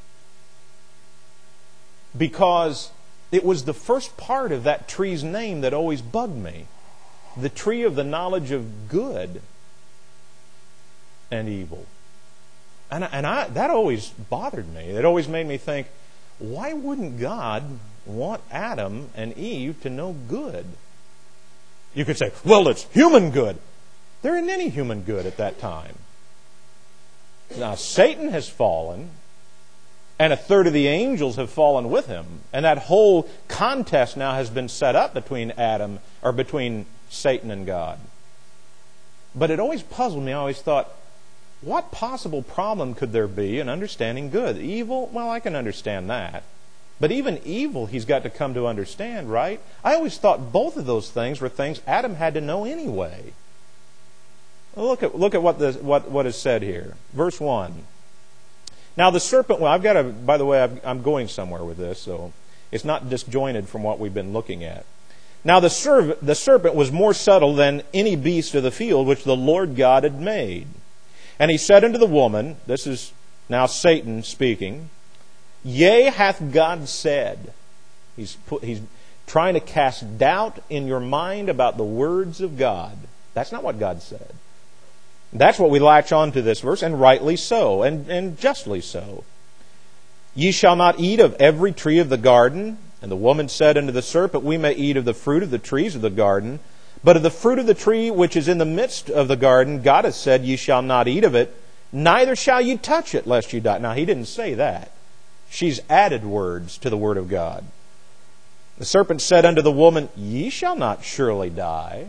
Because it was the first part of that tree's name that always bugged me. The tree of the knowledge of good and evil. And that always bothered me. It always made me think, why wouldn't God want Adam and Eve to know good? You could say, well, it's human good. There isn't any human good at that time. Now, Satan has fallen, and a third of the angels have fallen with him. And that whole contest now has been set up between Satan and God. But it always puzzled me. I always thought, what possible problem could there be in understanding good? Evil? Well, I can understand that. But even evil he's got to come to understand, right? I always thought both of those things were things Adam had to know anyway. Look at what is said here. Verse 1. Now the serpent, by the way, I'm going somewhere with this, so it's not disjointed from what we've been looking at. Now the serpent was more subtle than any beast of the field which the Lord God had made. And he said unto the woman, this is now Satan speaking, yea, hath God said. He's trying to cast doubt in your mind about the words of God. That's not what God said. That's what we latch on to this verse, and rightly so, and justly so. Ye shall not eat of every tree of the garden. And the woman said unto the serpent, we may eat of the fruit of the trees of the garden. But of the fruit of the tree which is in the midst of the garden, God hath said, ye shall not eat of it, neither shall ye touch it, lest you die. Now, He didn't say that. She's added words to the Word of God. The serpent said unto the woman, ye shall not surely die.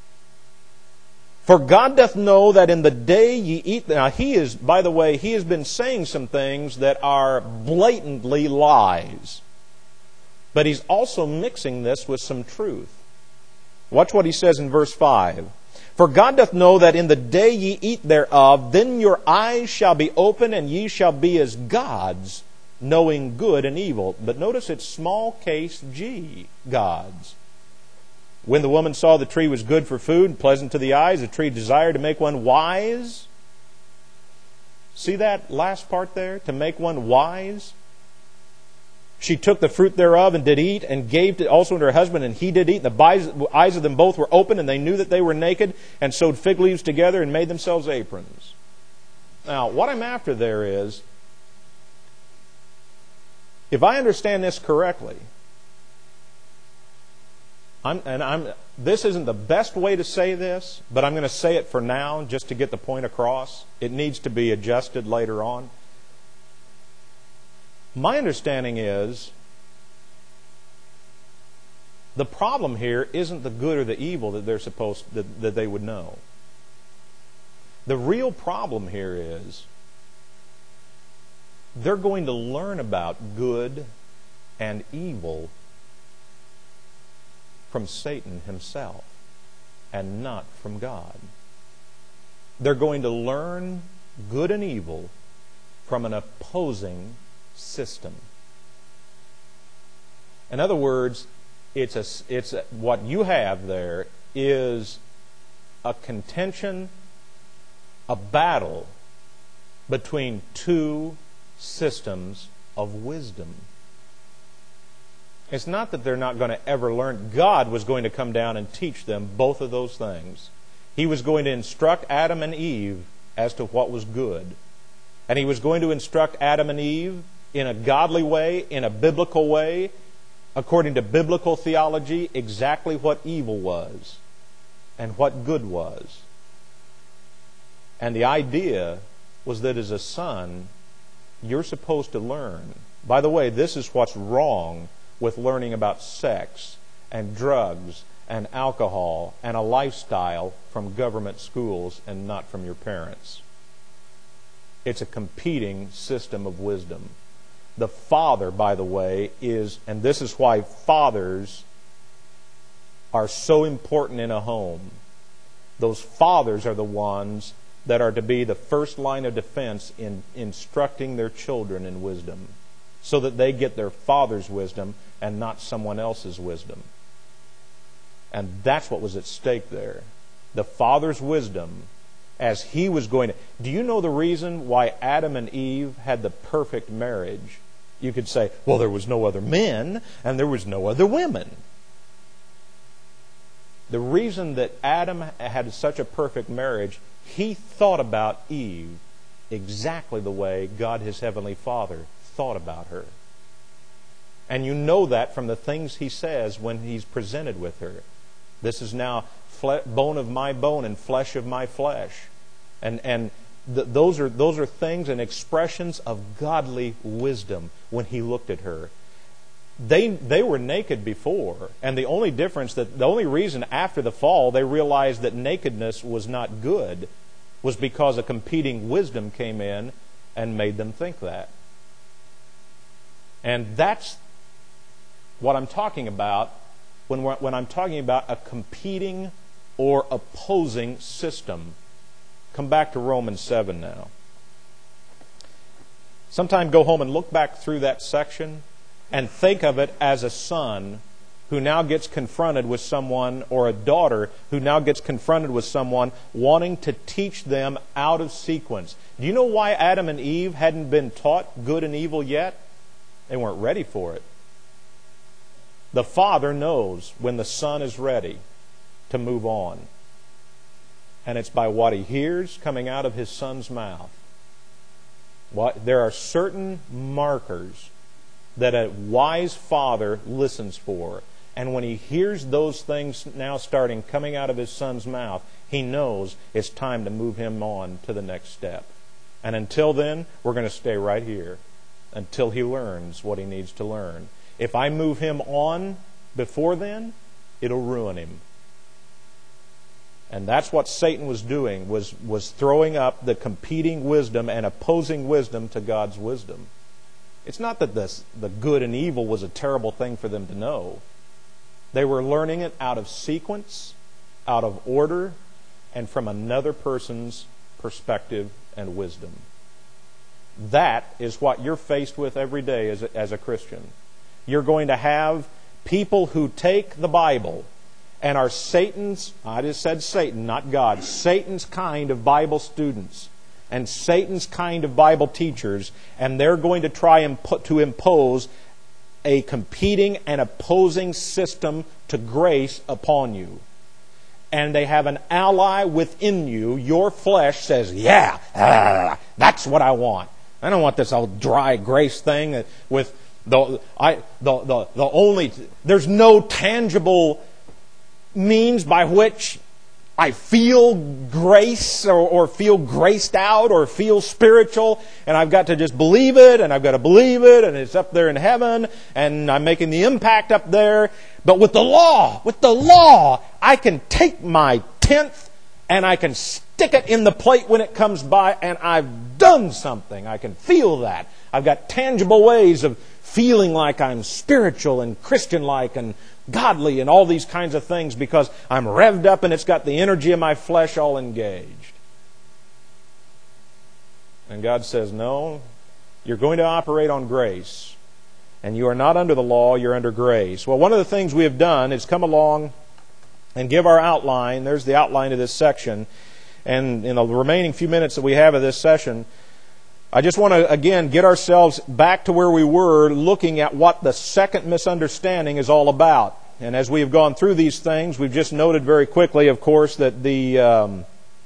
For God doth know that in the day ye eat... Now, He has been saying some things that are blatantly lies. But He's also mixing this with some truth. Watch what He says in verse 5. For God doth know that in the day ye eat thereof, then your eyes shall be open, and ye shall be as gods, knowing good and evil. But notice it's small case G, gods. When the woman saw the tree was good for food, pleasant to the eyes, the tree desired to make one wise. See that last part there? To make one wise. She took the fruit thereof and did eat, and gave it also unto her husband, and he did eat. The eyes of them both were open, and they knew that they were naked, and sewed fig leaves together and made themselves aprons. Now, what I'm after there is, if I understand this correctly, this isn't the best way to say this, but I'm going to say it for now just to get the point across. It needs to be adjusted later on. My understanding is The problem here isn't the good or the evil that that they would know. The real problem here is they're going to learn about good and evil from Satan himself and not from God. They're going to learn good and evil from an opposing system. In other words, what you have there is a contention, a battle between two systems of wisdom. It's not that they're not going to ever learn. God was going to come down and teach them both of those things. He was going to instruct Adam and Eve as to what was good. And He was going to instruct Adam and Eve in a godly way, in a biblical way, according to biblical theology, exactly what evil was and what good was. And the idea was that as a son, you're supposed to learn. By the way, this is what's wrong with learning about sex and drugs and alcohol and a lifestyle from government schools and not from your parents. It's a competing system of wisdom. The father, by the way, and this is why fathers are so important in a home. Those fathers are the ones that are to be the first line of defense in instructing their children in wisdom, so that they get their father's wisdom and not someone else's wisdom. And that's what was at stake there. The father's wisdom, as he was going to... Do you know the reason why Adam and Eve had the perfect marriage? You could say, well, there was no other men and there was no other women. The reason that Adam had such a perfect marriage, he thought about Eve exactly the way God, his heavenly Father, thought about her. And you know that from the things he says when he's presented with her. This is now bone of my bone and flesh of my flesh. And those are things and expressions of godly wisdom when he looked at her. They were naked before, and the only reason after the fall they realized that nakedness was not good was because a competing wisdom came in and made them think that. And that's what I'm talking about when I'm talking about a competing or opposing system. Come back to Romans 7 now. Sometime go home and look back through that section and think of it as a son who now gets confronted with someone, or a daughter who now gets confronted with someone wanting to teach them out of sequence. Do you know why Adam and Eve hadn't been taught good and evil yet? They weren't ready for it. The father knows when the son is ready to move on. And it's by what he hears coming out of his son's mouth. There are certain markers that a wise father listens for. And when he hears those things now starting coming out of his son's mouth, he knows it's time to move him on to the next step. And until then, we're going to stay right here until he learns what he needs to learn. If I move him on before then, it'll ruin him. And that's what Satan was doing, was throwing up the competing wisdom and opposing wisdom to God's wisdom. It's not that the good and evil was a terrible thing for them to know. They were learning it out of sequence, out of order, and from another person's perspective and wisdom. That is what you're faced with every day as a Christian. You're going to have people who take the Bible and are Satan's, I just said Satan, not God, Satan's kind of Bible students and Satan's kind of Bible teachers, and they're going to try to impose a competing and opposing system to grace upon you. And they have an ally within you. Your flesh says, yeah, that's what I want. I don't want this old dry grace thing with there's no tangible means by which I feel grace or feel graced out or feel spiritual, and I've got to just believe it, and I've got to believe it, and it's up there in heaven, and I'm making the impact up there. But with the law, I can take my tenth and I can stick it in the plate when it comes by, and I've done something. I can feel that. I've got tangible ways of feeling like I'm spiritual and Christian-like and godly and all these kinds of things because I'm revved up and it's got the energy of my flesh all engaged. And God says, no, you're going to operate on grace. And you are not under the law, you're under grace. Well, one of the things we have done is come along and give our outline. There's the outline of this section. And in the remaining few minutes that we have of this session, I just want to, again, get ourselves back to where we were looking at what the second misunderstanding is all about. And as we have gone through these things, we've just noted very quickly, of course, that the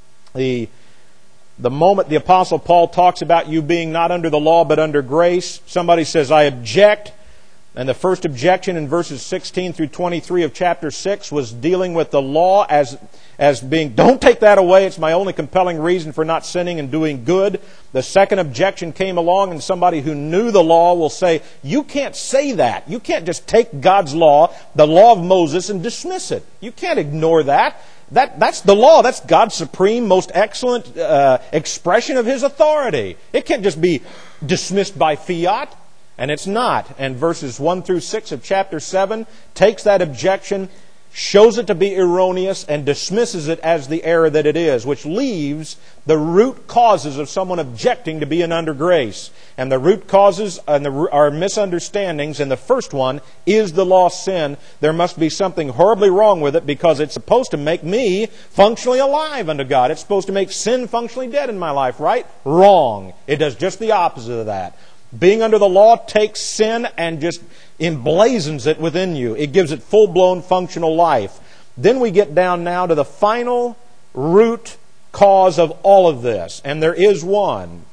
moment the Apostle Paul talks about you being not under the law but under grace, somebody says, I object. And the first objection in verses 16 through 23 of chapter 6 was dealing with the law as being, don't take that away, it's my only compelling reason for not sinning and doing good. The second objection came along, and somebody who knew the law will say, you can't say that. You can't just take God's law, the law of Moses, and dismiss it. You can't ignore that. That's the law. That's God's supreme, most excellent expression of His authority. It can't just be dismissed by fiat. And it's not. And verses 1 through 6 of chapter 7 takes that objection, shows it to be erroneous, and dismisses it as the error that it is, which leaves the root causes of someone objecting to being under grace. And the root causes are misunderstandings, and the first one is the lost sin. There must be something horribly wrong with it because it's supposed to make me functionally alive unto God. It's supposed to make sin functionally dead in my life, right? Wrong. It does just the opposite of that. Being under the law takes sin and just emblazons it within you. It gives it full-blown functional life. Then we get down now to the final root cause of all of this. And there is one.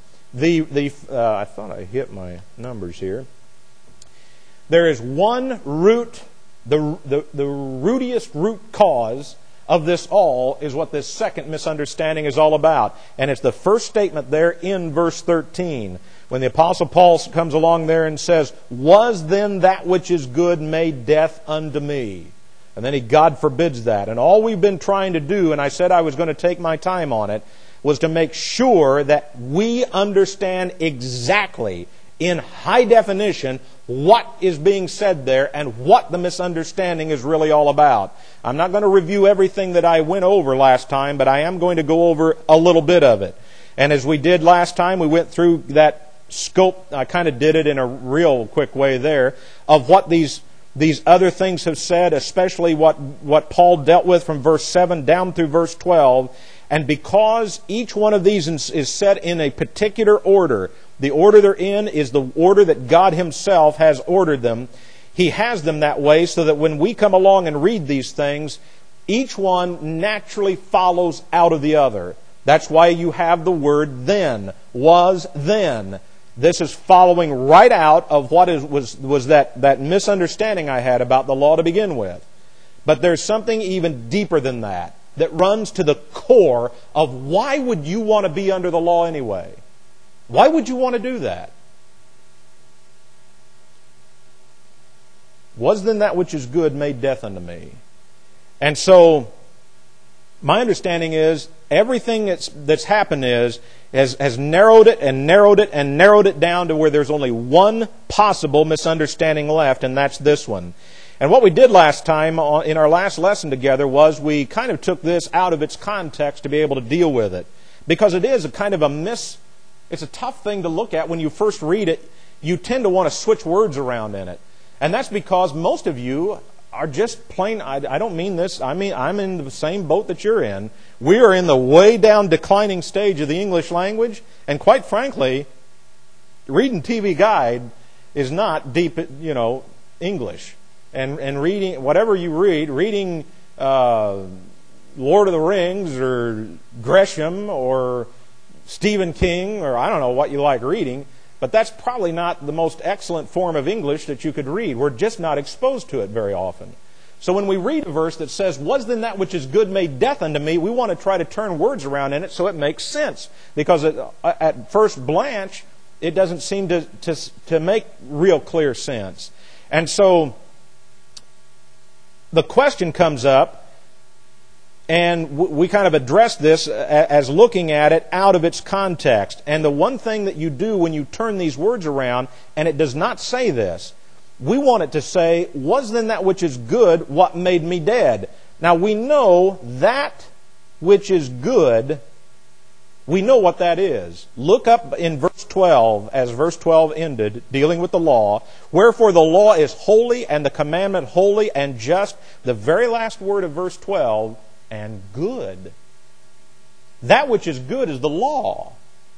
I thought I hit my numbers here. There is one root, the rootiest root cause of this all is what this second misunderstanding is all about. And it's the first statement there in verse 13. When the Apostle Paul comes along there and says, was then that which is good made death unto me? And then God forbids that. And all we've been trying to do, and I said I was going to take my time on it, was to make sure that we understand exactly, in high definition, what is being said there and what the misunderstanding is really all about. I'm not going to review everything that I went over last time, but I am going to go over a little bit of it. And as we did last time, we went through that scope. I kind of did it in a real quick way there, of what these other things have said, especially what Paul dealt with from verse 7 down through verse 12. And because each one of these is set in a particular order, the order they're in is the order that God Himself has ordered them. He has them that way so that when we come along and read these things, each one naturally follows out of the other. That's why you have the word then, was then. This is following right out of what was that misunderstanding I had about the law to begin with. But there's something even deeper than that runs to the core of why would you want to be under the law anyway? Why would you want to do that? Was then that which is good made death unto me? And so, my understanding is, everything that's happened has narrowed it and narrowed it and narrowed it down to where there's only one possible misunderstanding left, and that's this one. And what we did last time in our last lesson together was we kind of took this out of its context to be able to deal with it. Because it is a kind of it's a tough thing to look at when you first read it. You tend to want to switch words around in it. And that's because most of you are just plain, I don't mean this, I mean I'm in the same boat that you're in. We are in the way down declining stage of the English language, and quite frankly, reading TV Guide is not deep, English. And reading, whatever you reading Lord of the Rings or Gresham or Stephen King, or I don't know what you like reading, but that's probably not the most excellent form of English that you could read. We're just not exposed to it very often. So when we read a verse that says, was then that which is good made death unto me, we want to try to turn words around in it so it makes sense. Because at first blanch, it doesn't seem to make real clear sense. And so the question comes up, and we kind of address this as looking at it out of its context. And the one thing that you do when you turn these words around, and it does not say this, we want it to say, was then that which is good what made me dead? Now we know that which is good, we know what that is. Look up in verse 12, as verse 12 ended, dealing with the law. Wherefore the law is holy, and the commandment holy and just. The very last word of verse 12, and good. That which is good is the law.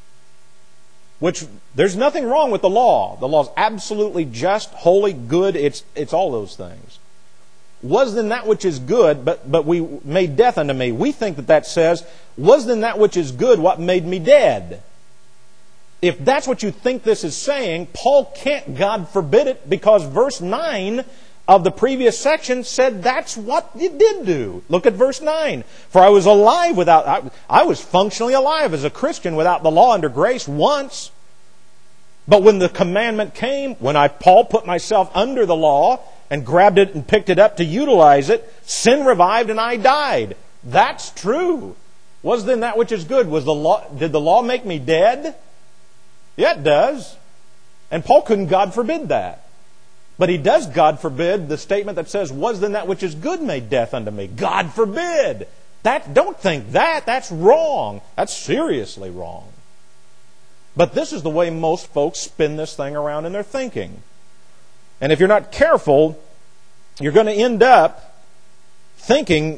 Which, there's nothing wrong with the law. The law is absolutely just, holy, good. It's all those things. Was then that which is good, but we made death unto me. We think that says, was then that which is good what made me dead? If that's what you think this is saying, Paul can't, God forbid it, because verse 9 of the previous section said that's what it did do. Look at verse 9. For I was alive I was functionally alive as a Christian without the law under grace once. But when the commandment came, when Paul put myself under the law and grabbed it and picked it up to utilize it, sin revived and I died. That's true. Was then that which is good? Did the law make me dead? Yeah, it does. And Paul couldn't, God forbid, that. But he does, God forbid, the statement that says, was then that which is good made death unto me? God forbid. Don't think that. That's wrong. That's seriously wrong. But this is the way most folks spin this thing around in their thinking. And if you're not careful, you're going to end up thinking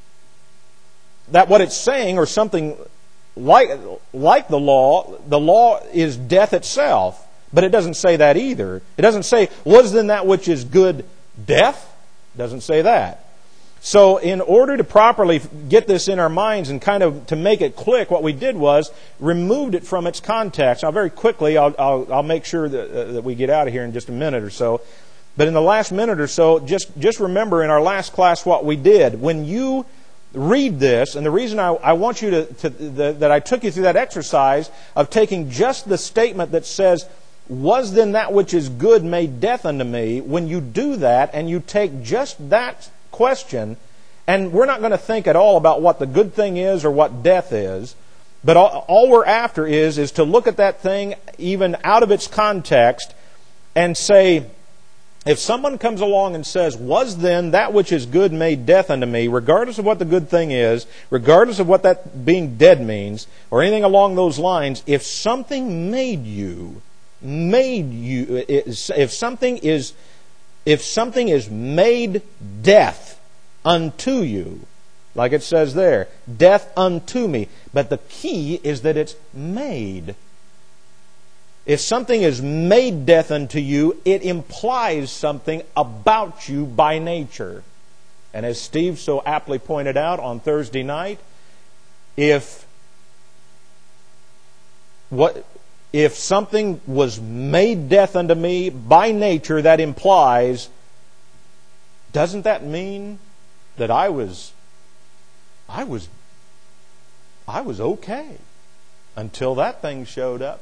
that what it's saying, or something like the law is death itself. But it doesn't say that either. It doesn't say, was then that which is good death? It doesn't say that. So in order to properly get this in our minds and kind of to make it click, what we did was removed it from its context. Now very quickly, I'll make sure that we get out of here in just a minute or so. But in the last minute or so, just remember in our last class what we did. When you read this, and the reason I want you that I took you through that exercise of taking just the statement that says, was then that which is good made death unto me? When you do that and you take just that question, and we're not going to think at all about what the good thing is or what death is, but all we're after is to look at that thing even out of its context and say, if someone comes along and says, was then that which is good made death unto me, regardless of what the good thing is, regardless of what that being dead means, or anything along those lines, if something if something is made death unto you, like it says there, death unto me. But the key is that it's made. If something is made death unto you, it implies something about you by nature. And as Steve so aptly pointed out on Thursday night, if something was made death unto me by nature, that implies, doesn't that mean that I was okay until that thing showed up?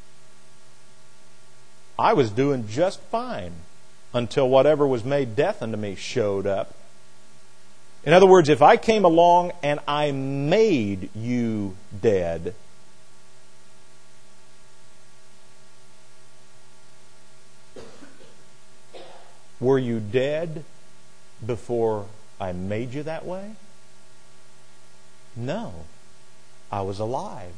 I was doing just fine until whatever was made death unto me showed up. In other words, if I came along and I made you dead, were you dead before I made you that way? No. I was alive.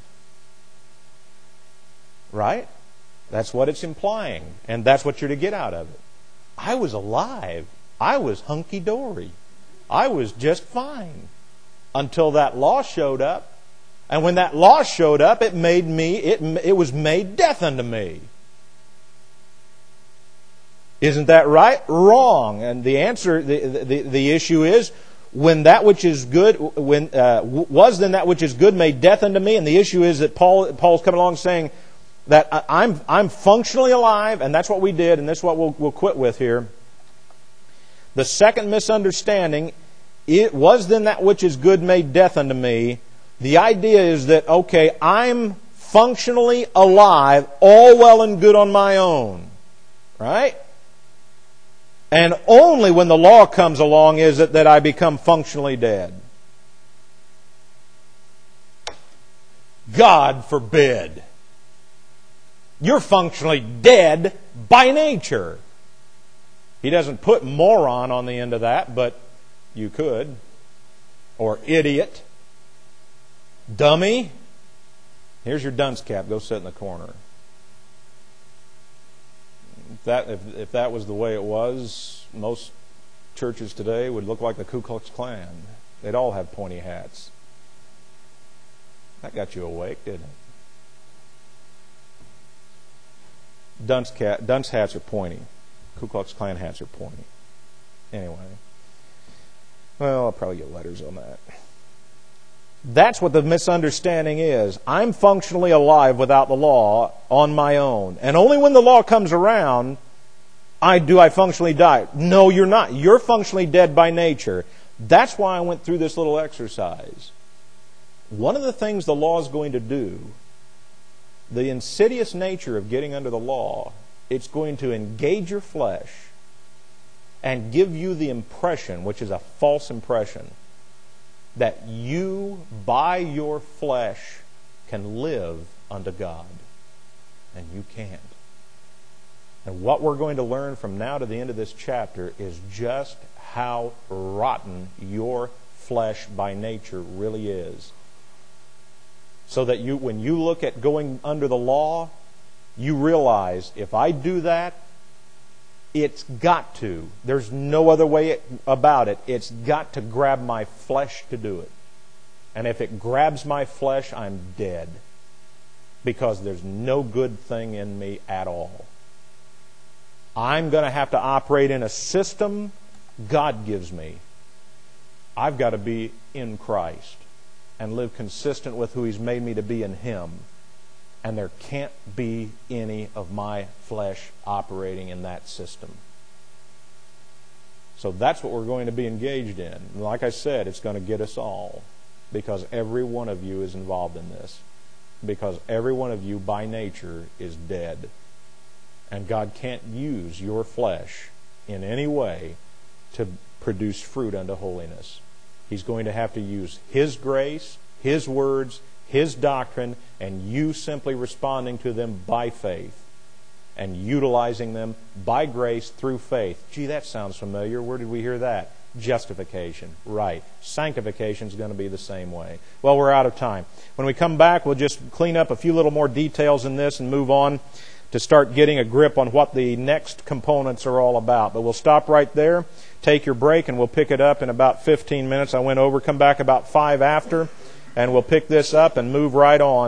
Right? That's what it's implying. And that's what you're to get out of it. I was alive. I was hunky-dory. I was just fine until that law showed up. And when that law showed up, it was made death unto me. Isn't that right? Wrong. And the answer, the issue is, when that which is good, was then that which is good made death unto me? And the issue is that Paul's coming along saying that I'm functionally alive, and that's what we did, and that's what we'll quit with here. The second misunderstanding, it was then that which is good made death unto me. The idea is that, okay, I'm functionally alive, all well and good on my own. Right? And only when the law comes along is it that I become functionally dead. God forbid. You're functionally dead by nature. He doesn't put moron on the end of that, but you could. Or idiot. Dummy. Here's your dunce cap. Go sit in the corner. If that was the way it was, most churches today would look like the Ku Klux Klan. They'd all have pointy hats. That got you awake, didn't it? Dunce hats are pointy. Ku Klux Klan hats are pointy. Anyway. Well, I'll probably get letters on that. That's what the misunderstanding is. I'm functionally alive without the law on my own. And only when the law comes around, I functionally die. No, you're not. You're functionally dead by nature. That's why I went through this little exercise. One of the things the law is going to do, the insidious nature of getting under the law, it's going to engage your flesh and give you the impression, which is a false impression, that you, by your flesh, can live unto God. And you can't. And what we're going to learn from now to the end of this chapter is just how rotten your flesh by nature really is. So that when you look at going under the law, you realize, if I do that, it's got to. There's no other way about it. It's got to grab my flesh to do it. And if it grabs my flesh, I'm dead. Because there's no good thing in me at all. I'm going to have to operate in a system God gives me. I've got to be in Christ and live consistent with who He's made me to be in Him. And there can't be any of my flesh operating in that system. So that's what we're going to be engaged in. And like I said, it's going to get us all. Because every one of you is involved in this. Because every one of you, by nature, is dead. And God can't use your flesh in any way to produce fruit unto holiness. He's going to have to use His grace, His words, His doctrine, and you simply responding to them by faith and utilizing them by grace through faith. Gee, that sounds familiar. Where did we hear that? Justification. Right. Sanctification is going to be the same way. Well, we're out of time. When we come back, we'll just clean up a few little more details in this and move on to start getting a grip on what the next components are all about. But we'll stop right there, take your break, and we'll pick it up in about 15 minutes. I went over, come back about 5 after, and we'll pick this up and move right on.